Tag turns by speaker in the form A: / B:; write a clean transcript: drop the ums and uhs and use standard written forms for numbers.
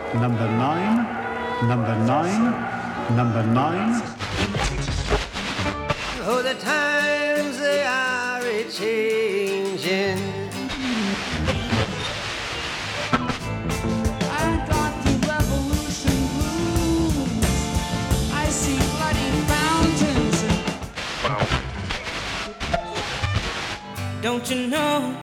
A: number 9, number 9, number 9.
B: Oh, the times they are a-changin'.
C: I got the revolution blues. I see bloody fountains.
B: Don't you know